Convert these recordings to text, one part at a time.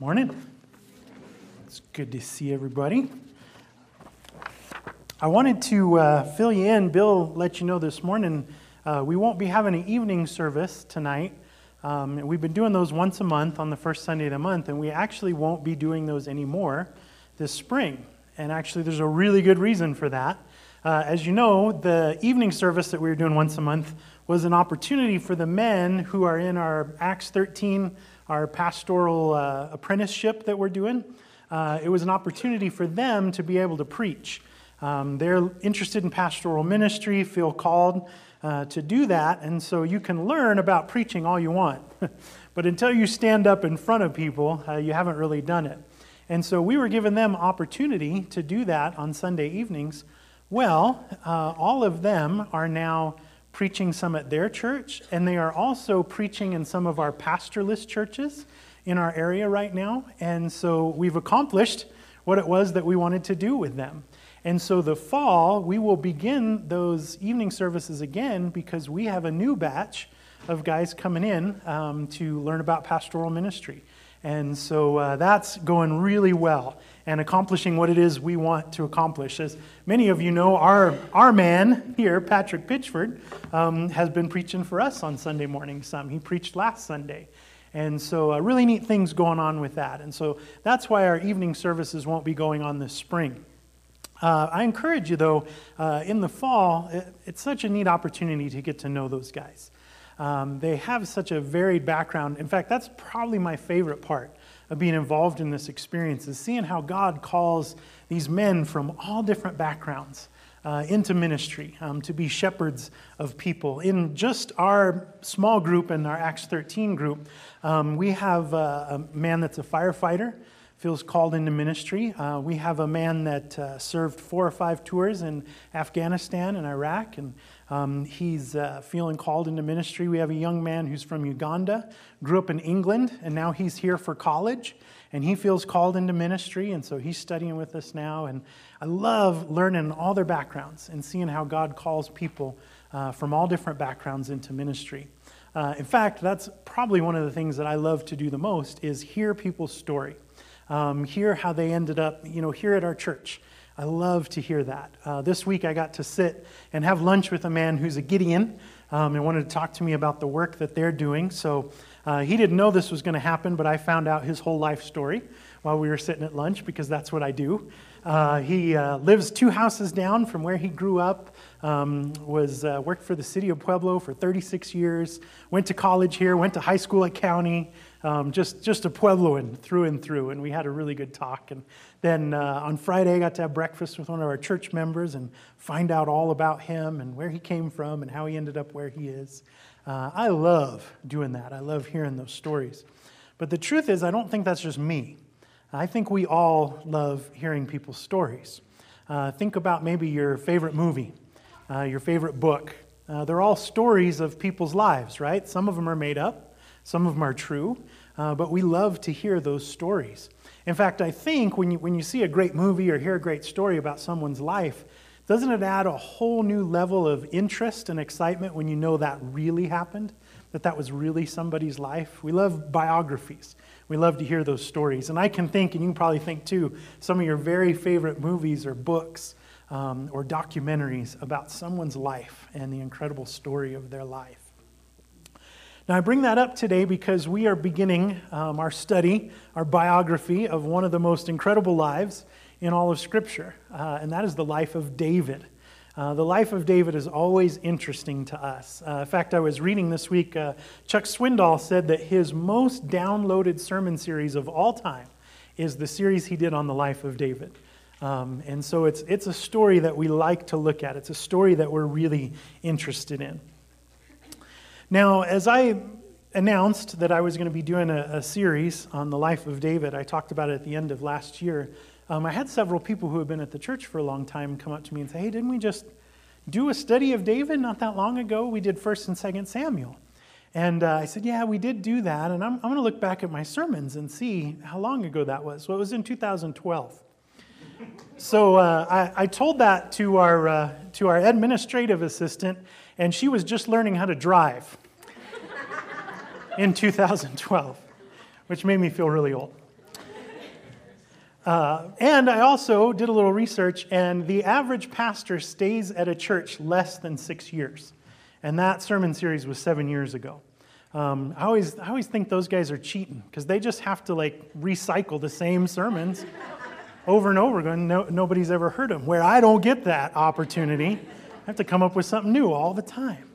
Morning. It's good to see everybody. I wanted to fill you in. Bill let you know this morning we won't be having an evening service tonight. We've been doing those once a month on the first Sunday of the month, and we actually won't be doing those anymore this spring. And actually, there's a really good reason for that. As you know, the evening service that we were doing once a month was an opportunity for the men who are in our Acts 13, our pastoral apprenticeship that we're doing. It was an opportunity for them to be able to preach. They're interested in pastoral ministry, feel called to do that, and so you can learn about preaching all you want. But until you stand up in front of people, you haven't really done it. And so we were giving them opportunity to do that on Sunday evenings. Well, all of them are now preaching some at their church, and they are also preaching in some of our pastorless churches in our area right now. And so we've accomplished what it was that we wanted to do with them. And so the fall, we will begin those evening services again because we have a new batch of guys coming in to learn about pastoral ministry. And so that's going really well and accomplishing what it is we want to accomplish. As many of you know, our man here, Patrick Pitchford, has been preaching for us on Sunday mornings. He preached last Sunday. And so really neat things going on with that. And so that's why our evening services won't be going on this spring. I encourage you, though, in the fall, it's such a neat opportunity to get to know those guys. They have such a varied background. In fact, that's probably my favorite part of being involved in this experience, is seeing how God calls these men from all different backgrounds into ministry, to be shepherds of people. In just our small group, in our Acts 13 group, we have a man that's a firefighter, feels called into ministry. We have a man that served 4 or 5 tours in Afghanistan and Iraq, and he's feeling called into ministry. We have a young man who's from Uganda, grew up in England, and now he's here for college, and he feels called into ministry, and so he's studying with us now. And I love learning all their backgrounds and seeing how God calls people from all different backgrounds into ministry. In fact, that's probably one of the things that I love to do the most, is hear people's story. Hear how they ended up, here at our church. I love to hear that. This week I got to sit and have lunch with a man who's a Gideon and wanted to talk to me about the work that they're doing. So he didn't know this was going to happen, but I found out his whole life story while we were sitting at lunch, because that's what I do. He lives 2 houses down from where he grew up, worked for the city of Pueblo for 36 years, went to college here, went to high school at County, just a Puebloan through and through, and we had a really good talk. And then on Friday, I got to have breakfast with one of our church members and find out all about him and where he came from and how he ended up where he is. I love doing that. I love hearing those stories. But the truth is, I don't think that's just me. I think we all love hearing people's stories. Think about maybe your favorite movie, your favorite book. They're all stories of people's lives, right? Some of them are made up. Some of them are true, but we love to hear those stories. In fact, I think when you see a great movie or hear a great story about someone's life, doesn't it add a whole new level of interest and excitement when you know that really happened, that was really somebody's life? We love biographies. We love to hear those stories. And I can think, and you can probably think too, some of your very favorite movies or books or documentaries about someone's life and the incredible story of their life. Now, I bring that up today because we are beginning our study, our biography of one of the most incredible lives in all of Scripture, and that is the life of David. The life of David is always interesting to us. In fact, I was reading this week, Chuck Swindoll said that his most downloaded sermon series of all time is the series he did on the life of David. And so it's a story that we like to look at. It's a story that we're really interested in. Now, as I announced that I was going to be doing a series on the life of David, I talked about it at the end of last year. I had several people who have been at the church for a long time come up to me and say, hey, didn't we just do a study of David not that long ago? We did 1 and 2 Samuel. And I said, yeah, we did do that. And I'm going to look back at my sermons and see how long ago that was. Well, it was in 2012. So I told that to our administrative assistant, and she was just learning how to drive in 2012, which made me feel really old. And I also did a little research, and the average pastor stays at a church less than 6 years. And that sermon series was 7 years ago. I always think those guys are cheating, because they just have to recycle the same sermons over and over again. Nobody's ever heard them, where I don't get that opportunity. I have to come up with something new all the time.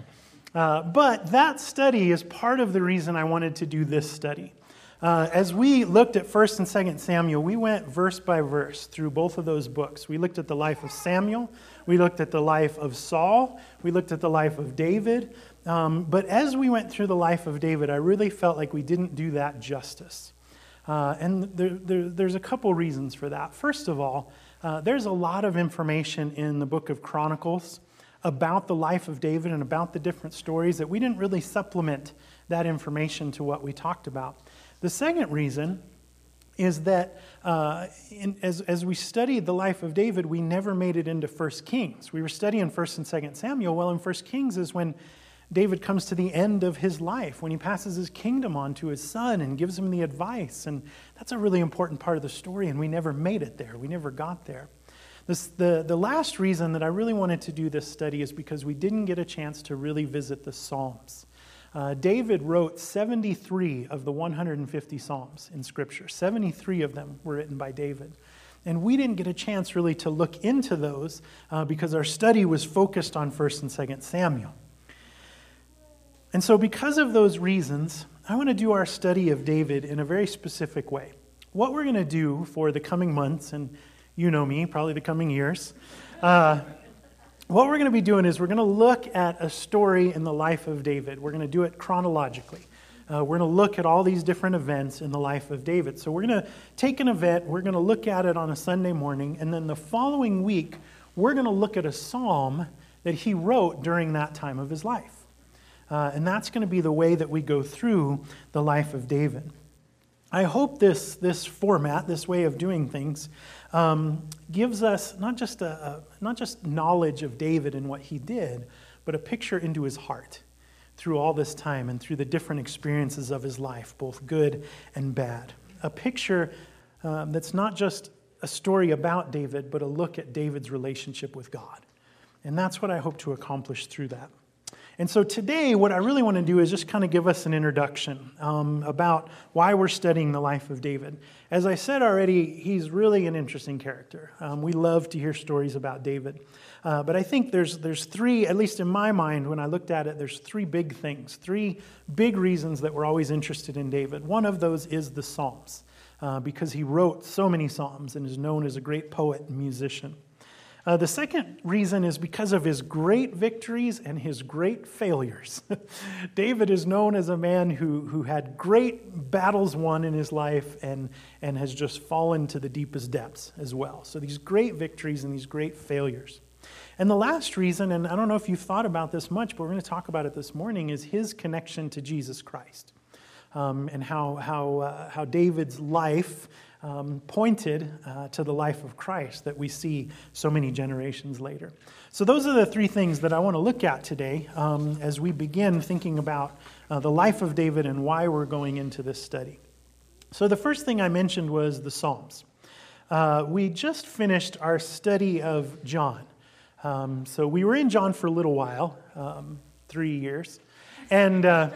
But that study is part of the reason I wanted to do this study. As we looked at 1st and 2nd Samuel, we went verse by verse through both of those books. We looked at the life of Samuel. We looked at the life of Saul. We looked at the life of David. But as we went through the life of David, I really felt like we didn't do that justice. And there's a couple reasons for that. First of all, there's a lot of information in the book of Chronicles about the life of David and about the different stories that we didn't really supplement that information to what we talked about. The second reason is that as we studied the life of David, we never made it into 1 Kings. We were studying 1 and 2 Samuel. Well, in 1 Kings is when David comes to the end of his life, when he passes his kingdom on to his son and gives him the advice. And that's a really important part of the story, and we never made it there. We never got there. The last reason that I really wanted to do this study is because we didn't get a chance to really visit the Psalms. David wrote 73 of the 150 Psalms in Scripture. 73 of them were written by David. And we didn't get a chance really to look into those because our study was focused on 1st and 2nd Samuel. And so because of those reasons, I want to do our study of David in a very specific way. What we're going to do for the coming months, and you know me, probably the coming years, what we're going to be doing is we're going to look at a story in the life of David. We're going to do it chronologically. We're going to look at all these different events in the life of David. So we're going to take an event, we're going to look at it on a Sunday morning, and then the following week, we're going to look at a psalm that he wrote during that time of his life. And that's going to be the way that we go through the life of David. I hope this format, this way of doing things, gives us not just knowledge of David and what he did, but a picture into his heart through all this time and through the different experiences of his life, both good and bad. A picture that's not just a story about David, but a look at David's relationship with God. And that's what I hope to accomplish through that. And so today, what I really want to do is just kind of give us an introduction about why we're studying the life of David. As I said already, he's really an interesting character. We love to hear stories about David. But I think there's three, at least in my mind, when I looked at it, there's three big things, three big reasons that we're always interested in David. One of those is the Psalms, because he wrote so many Psalms and is known as a great poet and musician. The second reason is because of his great victories and his great failures. David is known as a man who had great battles won in his life and has just fallen to the deepest depths as well. So these great victories and these great failures. And the last reason, and I don't know if you've thought about this much, but we're going to talk about it this morning, is his connection to Jesus Christ. And how David's life pointed to the life of Christ that we see so many generations later. So those are the three things that I want to look at today as we begin thinking about the life of David and why we're going into this study. So the first thing I mentioned was the Psalms. We just finished our study of John. So we were in John for a little while, 3 years. And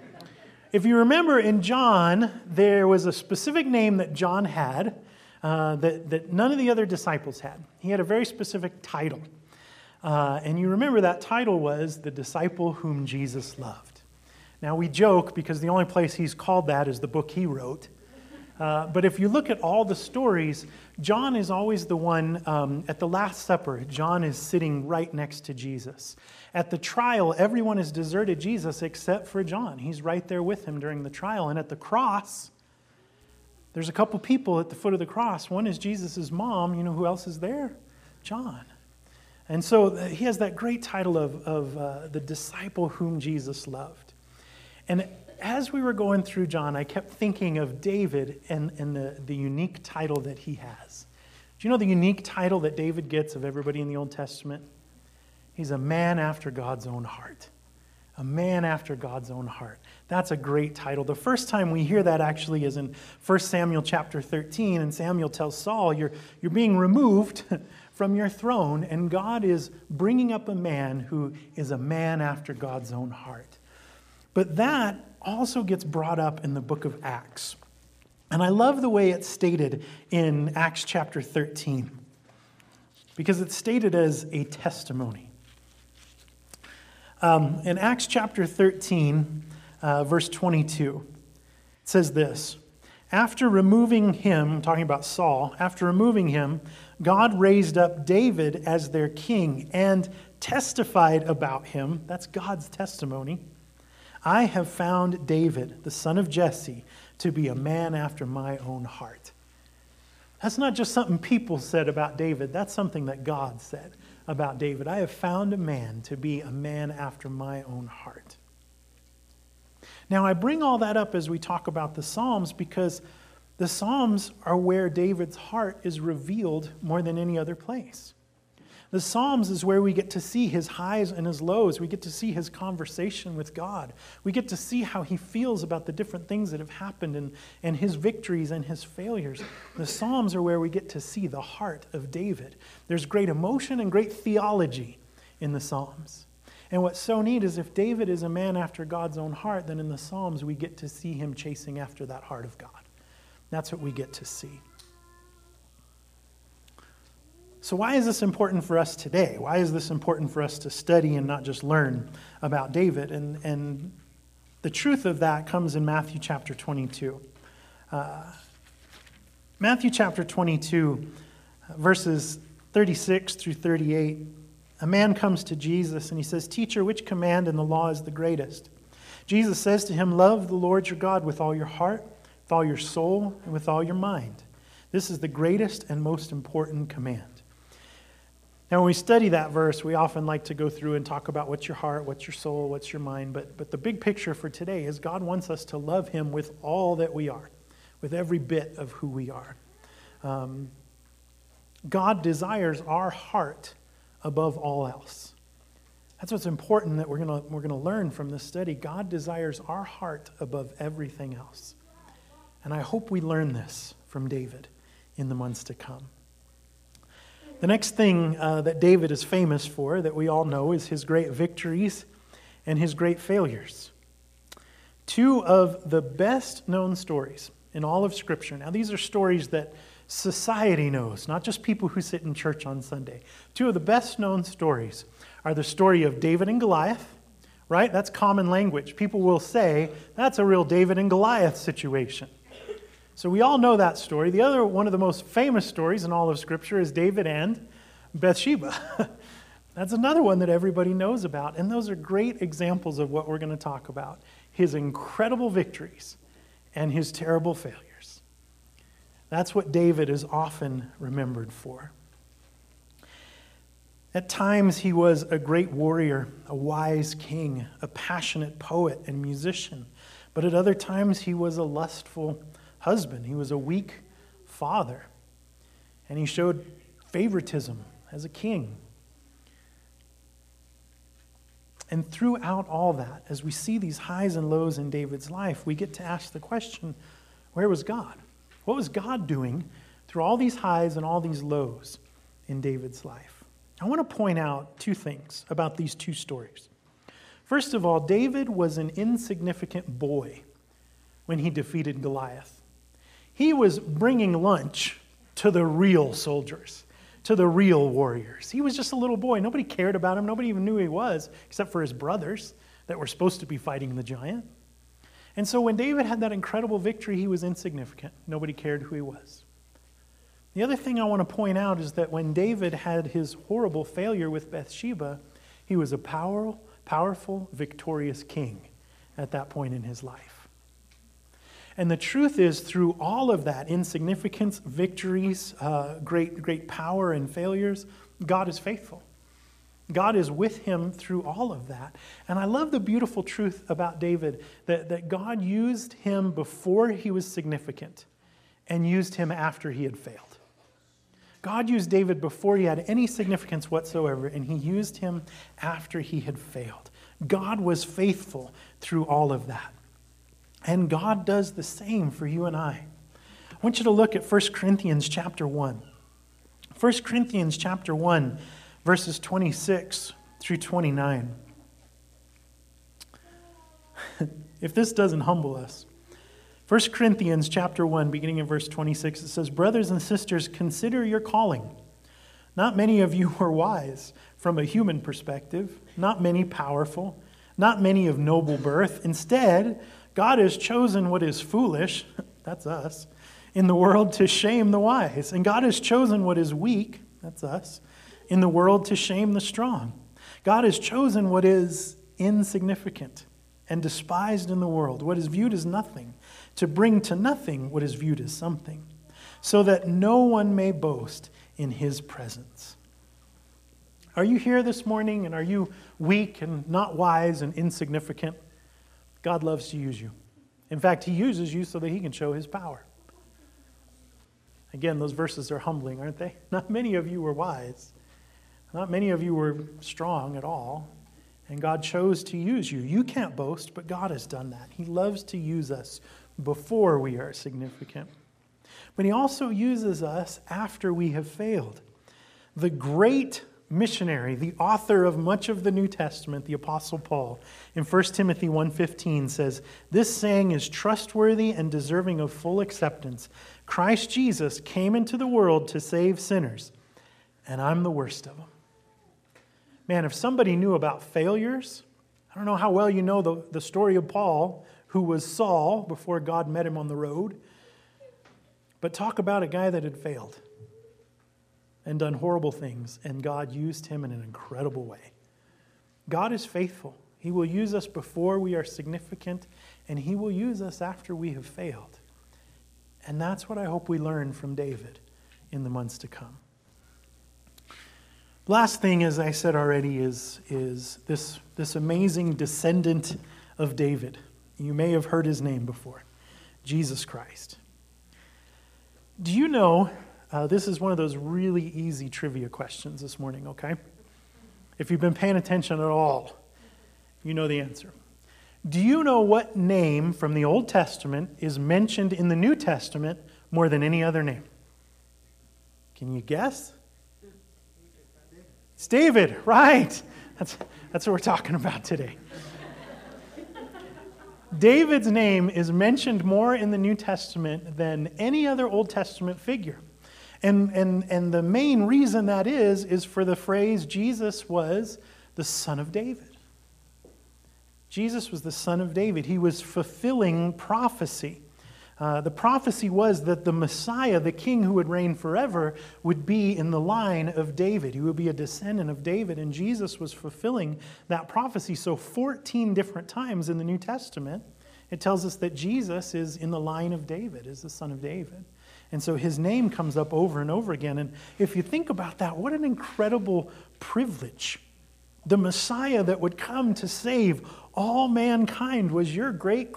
if you remember, in John, there was a specific name that John had that none of the other disciples had. He had a very specific title. And you remember that title was the disciple whom Jesus loved. Now, we joke because the only place he's called that is the book he wrote. But if you look at all the stories, John is always the one, at the Last Supper, John is sitting right next to Jesus. At the trial, everyone has deserted Jesus except for John. He's right there with him during the trial. And at the cross, there's a couple people at the foot of the cross. One is Jesus' mom. You know who else is there? John. And so he has that great title of the disciple whom Jesus loved. And as we were going through John, I kept thinking of David and the unique title that he has. Do you know the unique title that David gets of everybody in the Old Testament? He's a man after God's own heart. A man after God's own heart. That's a great title. The first time we hear that actually is in 1 Samuel chapter 13, and Samuel tells Saul, you're being removed from your throne, and God is bringing up a man who is a man after God's own heart. But that also gets brought up in the book of Acts. And I love the way it's stated in Acts chapter 13, because it's stated as a testimony. In Acts chapter 13, verse 22, it says this: after removing him, talking about Saul, after removing him, God raised up David as their king and testified about him. That's God's testimony. I have found David, the son of Jesse, to be a man after my own heart. That's not just something people said about David. That's something that God said about David. I have found a man to be a man after my own heart. Now, I bring all that up as we talk about the Psalms because the Psalms are where David's heart is revealed more than any other place. The Psalms is where we get to see his highs and his lows. We get to see his conversation with God. We get to see how he feels about the different things that have happened and his victories and his failures. The Psalms are where we get to see the heart of David. There's great emotion and great theology in the Psalms. And what's so neat is if David is a man after God's own heart, then in the Psalms we get to see him chasing after that heart of God. That's what we get to see. So why is this important for us today? Why is this important for us to study and not just learn about David? And the truth of that comes in Matthew chapter 22. Matthew chapter 22, verses 36 through 38. A man comes to Jesus and he says, "Teacher, which command in the law is the greatest?" Jesus says to him, "Love the Lord your God with all your heart, with all your soul, and with all your mind. This is the greatest and most important command." Now, when we study that verse, we often like to go through and talk about what's your heart, what's your soul, what's your mind. But the big picture for today is God wants us to love him with all that we are, with every bit of who we are. God desires our heart above all else. That's what's important that we're gonna learn from this study. God desires our heart above everything else. And I hope we learn this from David in the months to come. The next thing that David is famous for, that we all know, is his great victories and his great failures. Two of the best known stories in all of Scripture. Now, these are stories that society knows, not just people who sit in church on Sunday. Two of the best known stories are the story of David and Goliath, right? That's common language. People will say, that's a real David and Goliath situation. So we all know that story. The other one of the most famous stories in all of Scripture is David and Bathsheba. That's another one that everybody knows about. And those are great examples of what we're going to talk about. His incredible victories and his terrible failures. That's what David is often remembered for. At times he was a great warrior, a wise king, a passionate poet and musician. But at other times he was a lustful husband. He was a weak father. And he showed favoritism as a king. And throughout all that, as we see these highs and lows in David's life, we get to ask the question, where was God? What was God doing through all these highs and all these lows in David's life? I want to point out two things about these two stories. First of all, David was an insignificant boy when he defeated Goliath. He was bringing lunch to the real soldiers, to the real warriors. He was just a little boy. Nobody cared about him. Nobody even knew who he was, except for his brothers that were supposed to be fighting the giant. And so when David had that incredible victory, he was insignificant. Nobody cared who he was. The other thing I want to point out is that when David had his horrible failure with Bathsheba, he was a powerful, victorious king at that point in his life. And the truth is, through all of that insignificance, victories, great power and failures, God is faithful. God is with him through all of that. And I love the beautiful truth about David, that God used him before he was significant and used him after he had failed. God used David before he had any significance whatsoever, and he used him after he had failed. God was faithful through all of that. And God does the same for you and I. I want you to look at 1 Corinthians chapter 1. 1 Corinthians chapter 1, verses 26 through 29. If this doesn't humble us. 1 Corinthians chapter 1, beginning in verse 26, it says, "Brothers and sisters, consider your calling. Not many of you were wise from a human perspective, not many powerful, not many of noble birth. Instead, God has chosen what is foolish," that's us, "in the world to shame the wise. And God has chosen what is weak," that's us, "in the world to shame the strong. God has chosen what is insignificant and despised in the world, what is viewed as nothing, to bring to nothing what is viewed as something, so that no one may boast in his presence." Are you here this morning and are you weak and not wise and insignificant? God loves to use you. In fact, he uses you so that he can show his power. Again, those verses are humbling, aren't they? Not many of you were wise. Not many of you were strong at all. And God chose to use you. You can't boast, but God has done that. He loves to use us before we are significant. But he also uses us after we have failed. The great missionary, the author of much of the New Testament, the Apostle Paul, in 1 Timothy 1:15 says, "This saying is trustworthy and deserving of full acceptance. Christ Jesus came into the world to save sinners, and I'm the worst of them." Man, if somebody knew about failures, I don't know how well you know the story of Paul, who was Saul before God met him on the road, but talk about a guy that had failed and done horrible things, and God used him in an incredible way. God is faithful. He will use us before we are significant, and he will use us after we have failed. And that's what I hope we learn from David in the months to come. Last thing, as I said already, is this amazing descendant of David. You may have heard his name before, Jesus Christ. Do you know, this is one of those really easy trivia questions this morning, okay? If you've been paying attention at all, you know the answer. Do you know what name from the Old Testament is mentioned in the New Testament more than any other name? Can you guess? It's David, right? That's what we're talking about today. David's name is mentioned more in the New Testament than any other Old Testament figure. And the main reason that is for the phrase, Jesus was the son of David. Jesus was the son of David. He was fulfilling prophecy. The prophecy was that the Messiah, the king who would reign forever, would be in the line of David. He would be a descendant of David, and Jesus was fulfilling that prophecy. So 14 different times in the New Testament, it tells us that Jesus is in the line of David, is the son of David. And so his name comes up over and over again. And if you think about that, what an incredible privilege. The Messiah that would come to save all mankind was your great,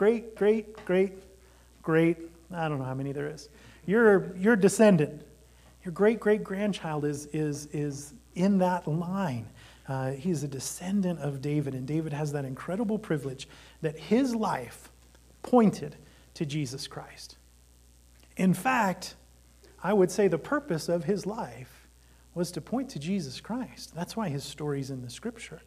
I don't know how many there is. Your descendant, your great-great-grandchild is in that line. He's a descendant of David, and David has that incredible privilege that his life pointed to Jesus Christ. In fact, I would say the purpose of his life was to point to Jesus Christ. That's why his story's in the Scripture.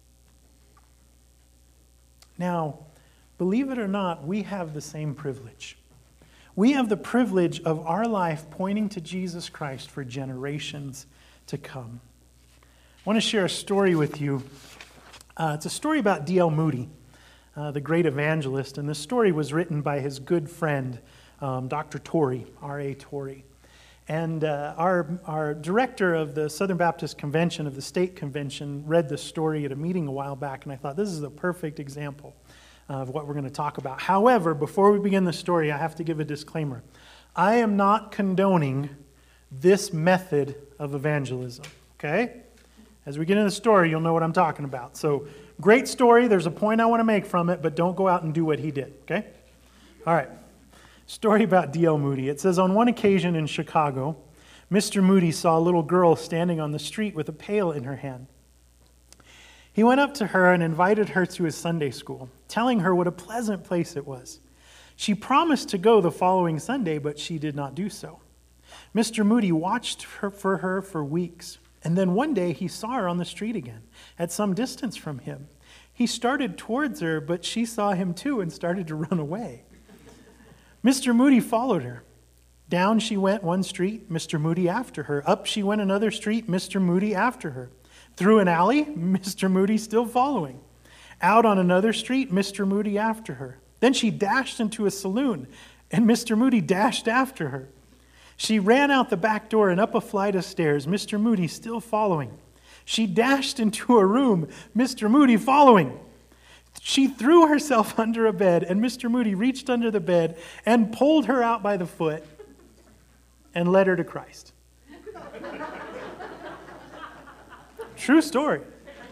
Now, believe it or not, we have the same privilege. We have the privilege of our life pointing to Jesus Christ for generations to come. I want to share a story with you. It's a story about D.L. Moody, the great evangelist, and this story was written by his good friend, Dr. Torrey, R.A. Torrey. And our director of the Southern Baptist Convention, of the state convention, read this story at a meeting a while back, and I thought this is a perfect example of what we're going to talk about. However, before we begin the story, I have to give a disclaimer. I am not condoning this method of evangelism, okay? As we get into the story, you'll know what I'm talking about. So, great story. There's a point I want to make from it, but don't go out and do what he did, okay? All right. Story about D.L. Moody. It says, on one occasion in Chicago, Mr. Moody saw a little girl standing on the street with a pail in her hand. He went up to her and invited her to his Sunday school, telling her what a pleasant place it was. She promised to go the following Sunday, but she did not do so. Mr. Moody watched for her for weeks, and then one day he saw her on the street again, at some distance from him. He started towards her, but she saw him too and started to run away. Mr. Moody followed her. Down she went one street, Mr. Moody after her. Up she went another street, Mr. Moody after her. Through an alley, Mr. Moody still following. Out on another street, Mr. Moody after her. Then she dashed into a saloon, and Mr. Moody dashed after her. She ran out the back door and up a flight of stairs, Mr. Moody still following. She dashed into a room, Mr. Moody following. She threw herself under a bed, and Mr. Moody reached under the bed and pulled her out by the foot and led her to Christ. True story.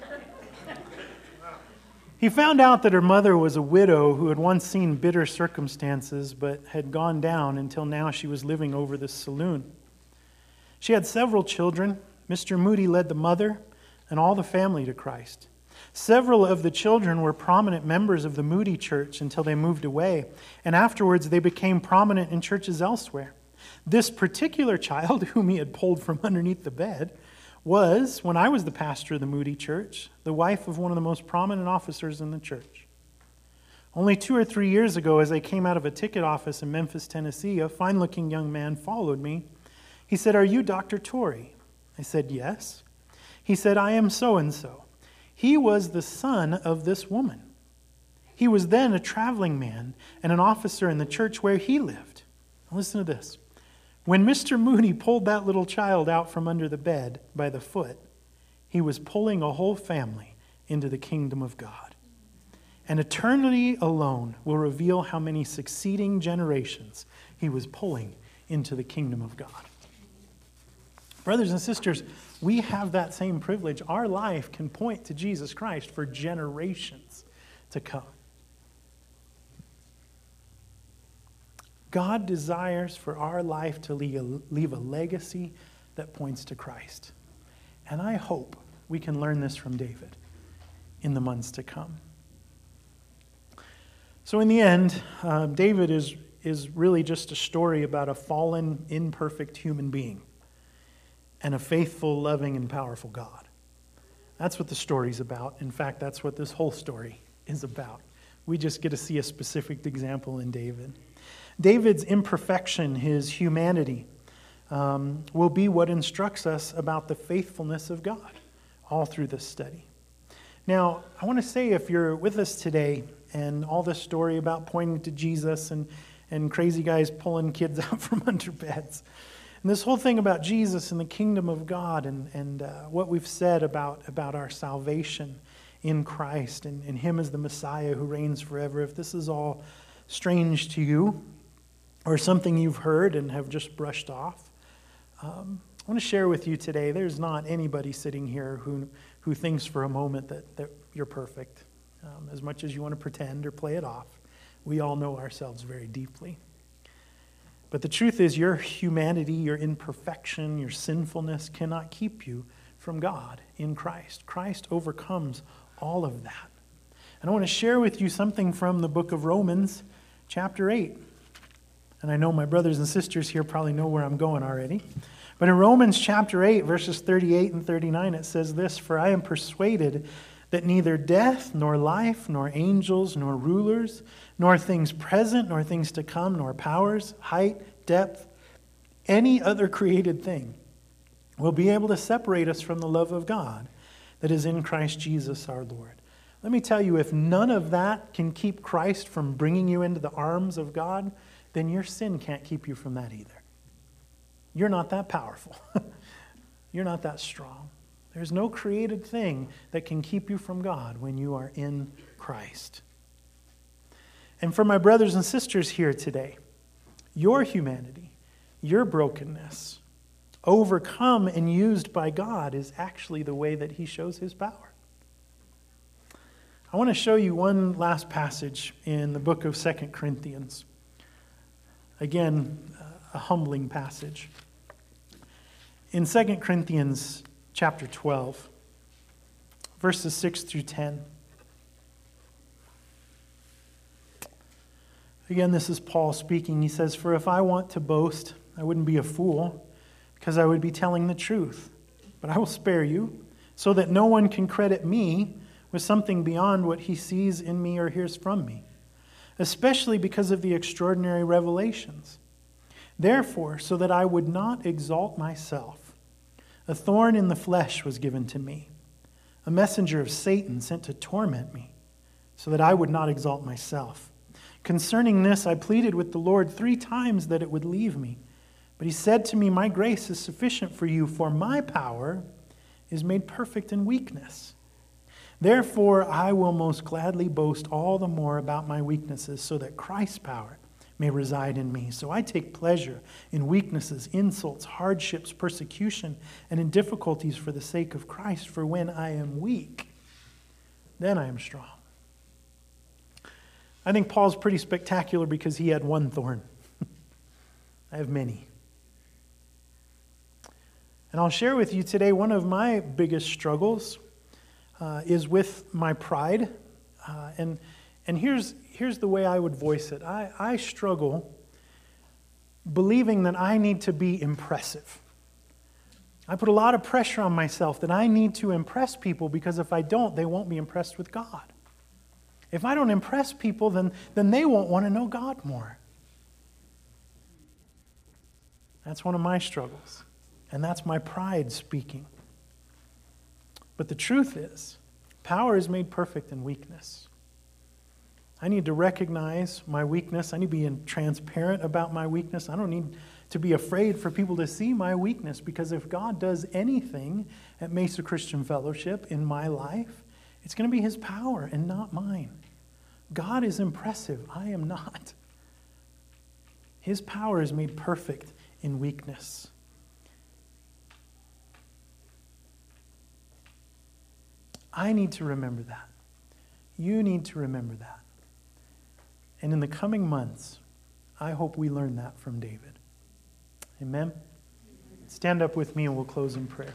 He found out that her mother was a widow who had once seen bitter circumstances but had gone down until now she was living over this saloon. She had several children. Mr. Moody led the mother and all the family to Christ. Several of the children were prominent members of the Moody Church until they moved away, and afterwards they became prominent in churches elsewhere. This particular child, whom he had pulled from underneath the bed, was, when I was the pastor of the Moody Church, the wife of one of the most prominent officers in the church. Only 2 or 3 years ago, as I came out of a ticket office in Memphis, Tennessee, a fine-looking young man followed me. He said, "Are you Dr. Torrey?" I said, "Yes." He said, "I am so-and-so." He was the son of this woman. He was then a traveling man and an officer in the church where he lived. Now listen to this. When Mr. Moody pulled that little child out from under the bed by the foot, he was pulling a whole family into the kingdom of God. And eternity alone will reveal how many succeeding generations he was pulling into the kingdom of God. Brothers and sisters, we have that same privilege. Our life can point to Jesus Christ for generations to come. God desires for our life to leave a legacy that points to Christ. And I hope we can learn this from David in the months to come. So in the end, David is really just a story about a fallen, imperfect human being and a faithful, loving, and powerful God. That's what the story's about. In fact, that's what this whole story is about. We just get to see a specific example in David. David's imperfection, his humanity, will be what instructs us about the faithfulness of God all through this study. Now, I want to say, if you're with us today and all this story about pointing to Jesus and crazy guys pulling kids out from under beds, and this whole thing about Jesus and the kingdom of God and what we've said about our salvation in Christ and Him as the Messiah who reigns forever, if this is all strange to you or something you've heard and have just brushed off, I want to share with you today, there's not anybody sitting here who thinks for a moment that you're perfect. As much as you want to pretend or play it off, we all know ourselves very deeply. But the truth is, your humanity, your imperfection, your sinfulness cannot keep you from God in Christ. Christ overcomes all of that. And I want to share with you something from the book of Romans, chapter 8. And I know my brothers and sisters here probably know where I'm going already. But in Romans chapter 8, verses 38 and 39, it says this, "For I am persuaded that neither death, nor life, nor angels, nor rulers, nor things present, nor things to come, nor powers, height, depth, any other created thing will be able to separate us from the love of God that is in Christ Jesus our Lord." Let me tell you, if none of that can keep Christ from bringing you into the arms of God, then your sin can't keep you from that either. You're not that powerful. You're not that strong. There's no created thing that can keep you from God when you are in Christ. And for my brothers and sisters here today, your humanity, your brokenness, overcome and used by God is actually the way that He shows His power. I want to show you one last passage in the book of 2 Corinthians. Again, a humbling passage. In 2 Corinthians chapter 12, verses 6 through 10. Again, this is Paul speaking. He says, "For if I want to boast, I wouldn't be a fool, because I would be telling the truth. But I will spare you, so that no one can credit me with something beyond what he sees in me or hears from me, especially because of the extraordinary revelations. Therefore, so that I would not exalt myself, a thorn in the flesh was given to me, a messenger of Satan sent to torment me, so that I would not exalt myself. Concerning this, I pleaded with the Lord 3 times that it would leave me. But he said to me, 'My grace is sufficient for you, for my power is made perfect in weakness. Therefore, I will most gladly boast all the more about my weaknesses, so that Christ's power may reside in me. So I take pleasure in weaknesses, insults, hardships, persecution, and in difficulties for the sake of Christ. For when I am weak, then I am strong.'" I think Paul's pretty spectacular because he had one thorn. I have many. And I'll share with you today one of my biggest struggles is with my pride. And here's the way I would voice it. I struggle believing that I need to be impressive. I put a lot of pressure on myself that I need to impress people, because if I don't, they won't be impressed with God. If I don't impress people, then they won't want to know God more. That's one of my struggles. And that's my pride speaking. But the truth is, power is made perfect in weakness. I need to recognize my weakness. I need to be transparent about my weakness. I don't need to be afraid for people to see my weakness, because if God does anything at Mesa Christian Fellowship in my life, it's going to be His power and not mine. God is impressive. I am not. His power is made perfect in weakness. I need to remember that. You need to remember that. And in the coming months, I hope we learn that from David. Amen? Stand up with me and we'll close in prayer.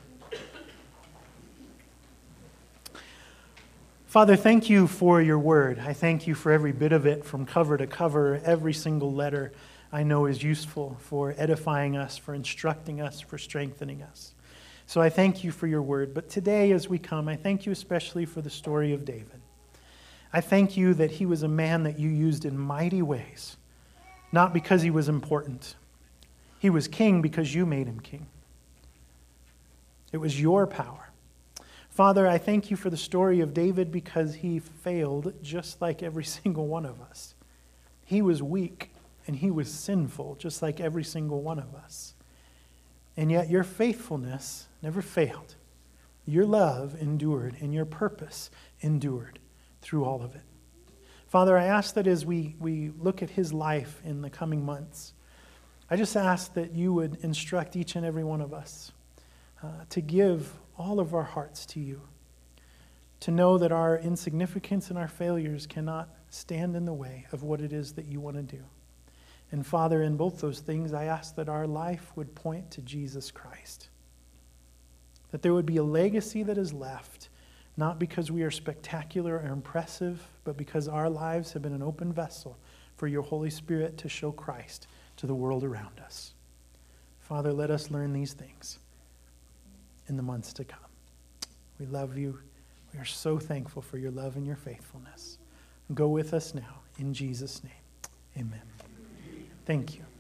Father, thank you for your word. I thank you for every bit of it from cover to cover. Every single letter I know is useful for edifying us, for instructing us, for strengthening us. So I thank you for your word. But today as we come, I thank you especially for the story of David. I thank you that he was a man that you used in mighty ways, not because he was important. He was king because you made him king. It was your power. Father, I thank you for the story of David because he failed just like every single one of us. He was weak and he was sinful just like every single one of us. And yet your faithfulness never failed. Your love endured and your purpose endured through all of it. Father, I ask that as we look at his life in the coming months, I just ask that you would instruct each and every one of us to give all of our hearts to you, to know that our insignificance and our failures cannot stand in the way of what it is that you want to do. And Father, in both those things, I ask that our life would point to Jesus Christ, that there would be a legacy that is left, not because we are spectacular or impressive, but because our lives have been an open vessel for your Holy Spirit to show Christ to the world around us. Father, let us learn these things in the months to come. We love you. We are so thankful for your love and your faithfulness. Go with us now. In Jesus' name, amen. Thank you.